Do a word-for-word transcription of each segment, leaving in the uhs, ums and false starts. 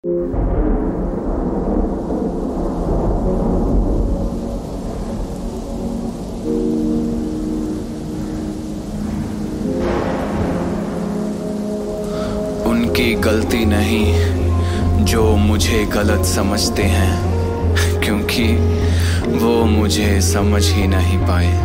उनकी गलती नहीं जो मुझे गलत समझते हैं, क्योंकि वो मुझे समझ ही नहीं पाए।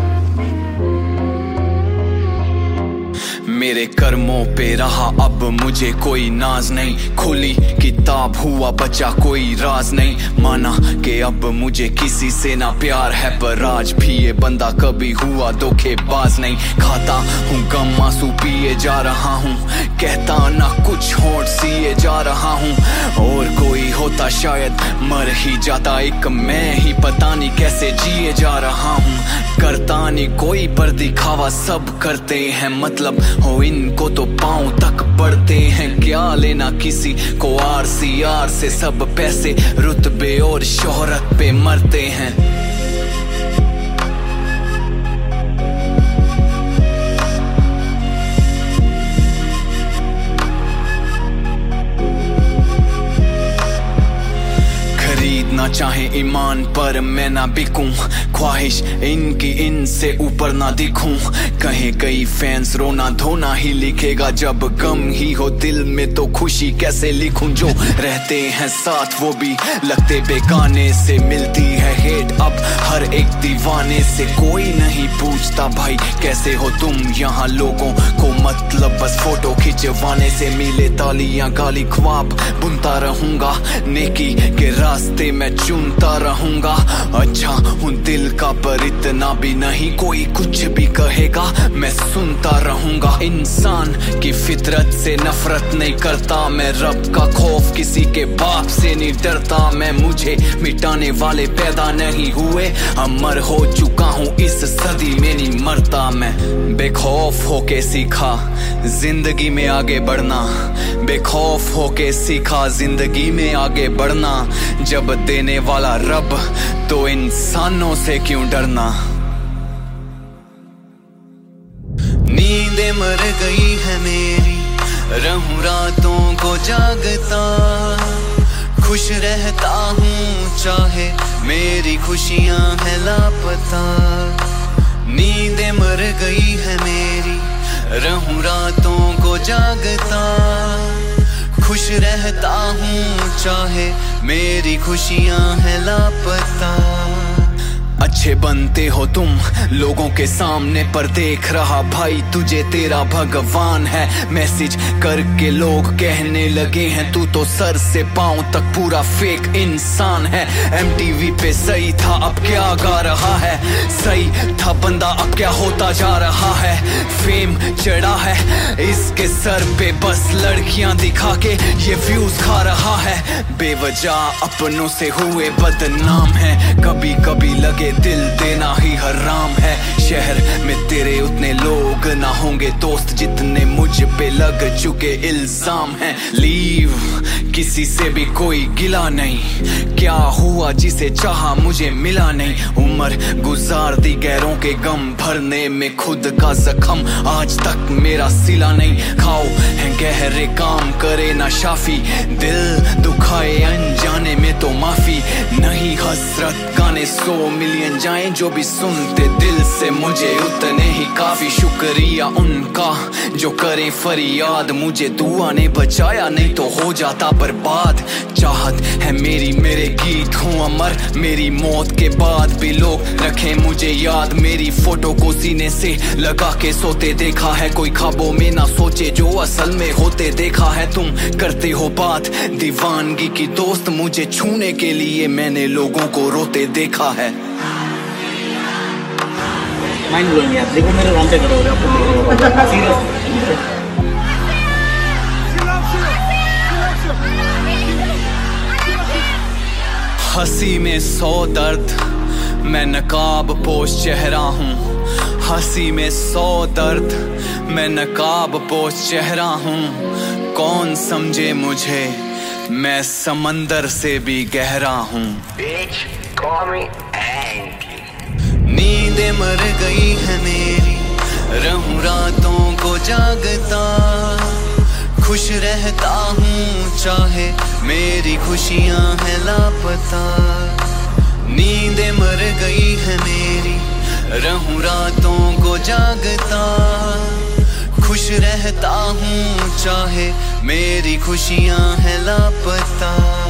मेरे कर्मों पे रहा अब मुझे कोई नाज नहीं, खुली किताब हुआ बचा कोई राज नहीं। माना कि अब मुझे किसी से ना प्यार है, पर आज भी ये बंदा कभी हुआ धोखेबाज नहीं। खाता हूँ गम आंसू पिए जा रहा हूँ, कहता ना कुछ होठ सिए जा रहा हूँ। और कोई होता शायद मर ही जाता, एक मैं ही पता नहीं कैसे जिए जा रहा हूँ। करता नहीं कोई पर दिखावा सब करते हैं, मतलब हो इनको तो पांव तक पड़ते हैं। क्या लेना किसी को आर सी आर से, सब पैसे रुतबे और शोहरत पे मरते हैं। ना चाहे ईमान पर मैं ना बिकूं, ख्वाहिश इनकी इनसे ऊपर ना दिखूं। कहीं कई फैंस रोना धोना ही लिखेगा, जब गम ही हो दिल में तो खुशी कैसे लिखूं। जो रहते हैं साथ वो भी लगते बेगाने से, मिलती है हेट अब हर एक दीवाने से। कोई नहीं पूछता भाई कैसे हो तुम, यहाँ लोगों को मतलब बस फोटो खिंचवाने से मिले। तालियां गाली ख्वाब बुनता रहूंगा, नेकी के रास्ते में चुनता रहूंगा। अच्छा हूँ दिल का पर इतना भी नहीं कोई कुछ भी कहेगा मैं सुनता रहूंगा। इंसान की फितरत से नफरत नहीं करता मैं, रब का खौफ किसी के बाप से नहीं डरता मैं। मुझे मिटाने वाले पैदा नहीं हुए, अमर हो चुका हूँ इस सदी में नहीं मरता मैं। बेखौफ होके सीखा जिंदगी में आगे बढ़ना, बेखौफ होके सीखा जिंदगी में आगे बढ़ना। जब देने वाला रब तो इंसानों से क्यों डरना। नींदें मर गई है मेरी, रहूं रातों को जागता। खुश रहता हूँ चाहे मेरी खुशियां है लापता। नींदें मर गई है मेरी, रहूं रातों को जागता। खुश रहता हूँ चाहे मेरी खुशियां है लापता। अच्छे बनते हो तुम लोगों के सामने, पर देख रहा भाई तुझे तेरा भगवान है। मैसेज करके लोग कहने लगे हैं तू तो सर से पांव तक पूरा फेक इंसान है। एम टी वी पे सही था अब क्या गा रहा है, सही था बंदा अब क्या होता जा रहा है। फेम चढ़ा है इसके सर पे बस लड़कियां दिखा के ये व्यूज खा रहा है। बेवजह अपनों से हुए बदनाम है, कभी कभी लगे दिल देना ही हराम है। शहर में तेरे उतने लोग ना होंगे दोस्त जितने मुझ पे लग चुके इल्जाम हैं। लीव किसी से भी कोई गिला नहीं, क्या हुआ जिसे चाहा मुझे मिला नहीं। उम्र गुजार दी गैरों के गम भरने में, खुद का जख्म आज तक मेरा सिला नहीं। खाओ है गहरे काम करे ना शाफी, दिल दुखाए अनजाने में तो माफी नहीं। हसरत गाने सौ मिलियन जाएं जो भी सुनते दिल से मुझे उतने ही काफी। शुक्रिया उनका जो करे फरियाद, मुझे दुआ ने बचाया नहीं तो हो जाता बर्बाद। चाहत है मेरी मेरे गीत हूँ अमर, मेरी मौत के बाद भी लोग रखें मुझे याद। मेरी फोटो को सीने से लगा के सोते देखा है, कोई ख्वाबों में ना सोचे जो असल में होते देखा है। तुम करते हो बात दीवानगी की दोस्त, मुझे छूने के लिए मैंने लोगों को रोते देखा है। माइंड ब्लोइंग यार, देखो मेरे रोंगटे खड़े हो रहे हैं आपको सीरियस। हंसी में सौ दर्द मैं नकाब पोश चेहरा हूँ, हंसी में सौ दर्द मैं नकाब पोश चेहरा हूँ। कौन समझे मुझे मैं समंदर से भी गहरा हूँ। नींदें मर गई है मेरी, रहूं रातों को जागता। खुश रहता हूँ चाहे मेरी खुशियां हैं लापता। नींदें मर गई है मेरी, रहूं रातों को जागता। खुश रहता हूँ चाहे मेरी खुशियां हैं लापता।